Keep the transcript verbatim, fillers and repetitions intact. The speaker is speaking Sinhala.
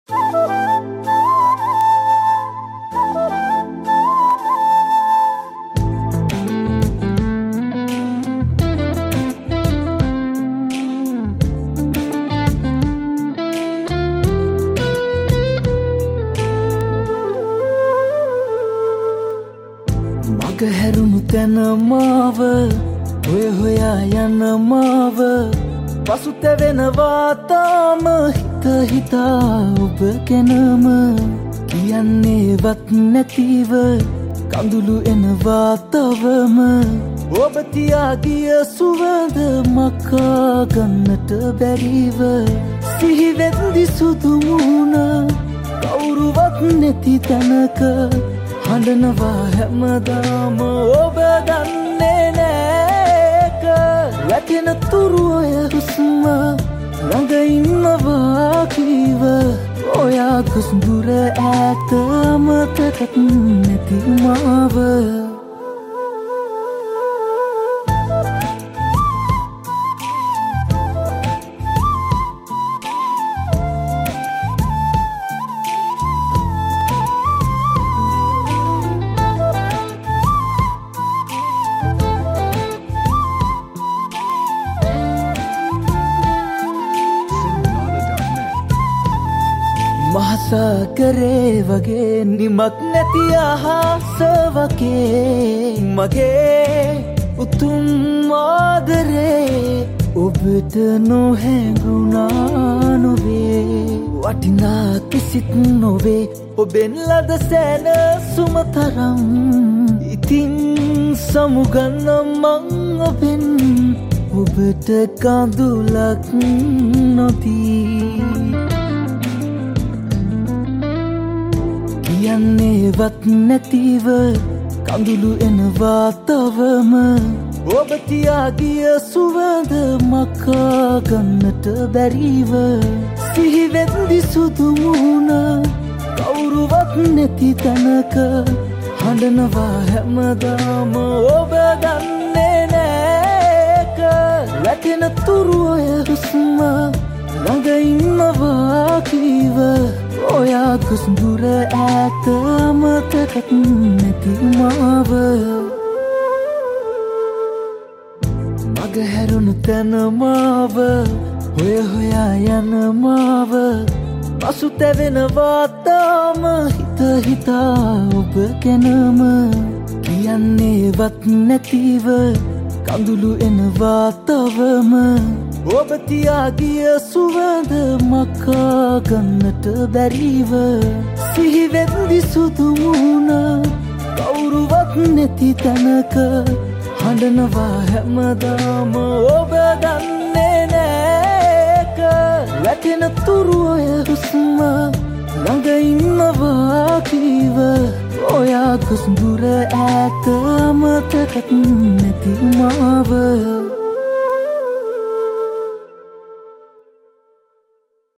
හැරුණු තැන මාව ඔය හොයා යන මාව පසුතැවෙනවා තාම හිත හිතා ඔබ ගැනම කියන්නේවත් නැතිව කඳුළු එනවා තවම ඔබ තියා ගිය සුවඳ මකා ගන්නට බැරිව සිහිවෙද්දි සුදු මුහුණ කවුරුවත් නැති තැනක හඬනවා හැමදාම ඔබ දන්නේ නෑක වැටෙන තුරු ඔය හුස්ම ළඟ ඉන්නවා කීව ඔයා ගොස් දුර ඈත මතකත් නැති මාව මහසාගරේ වගේ නිමක් නැති අහස වගේ මගේ උතුම් ආදරේ ඔබට නොහැඟුණා නොවේ වටිනා කිසිත් නොවේ ඔබෙන් ලද සැනසුම තරම් ඉතින් සමුගන්න මං ඔබෙන් ඔබට කඳුලක් නොදී කියන්නේවත් නැතිව කඳුළු එනවා තවම ඔබ තියා ගිය සුවඳ මකා ගන්නට බැරිව සිහිවෙද්දි සුදු මුහුණ කවුරුවත් නැති තැනක හඬනවා හැමදාම ඔබ දන්නේ නෑක වැටෙන තුරු ඔය හුස්ම ළඟ ඉන්නවා කීව ඔයා ගොස් දුර ඈත මතකත් නැති මාව මග හැරුණු තැන මාව ඔය හොයා යන මාව පසුතැවෙනවා තාම හිත හිතා ඔබ ගැනම කියන්නේවත් නැතිව කඳුළු එනවා තවම ඔබ තියා ගිය සුවඳ මකා ගන්නට බැරිව සිහිවෙද්දි සුදු මුහුණ කවුරුවත් නැති තැනක හඬනවා හැමදාම ඔබ දන්නේ නෑක වැටෙන තුරු ඔය හුස්ම ළඟ ඉන්නවා කීව ඔයා ගොස් දුර ඈත මතකත් නැති මාව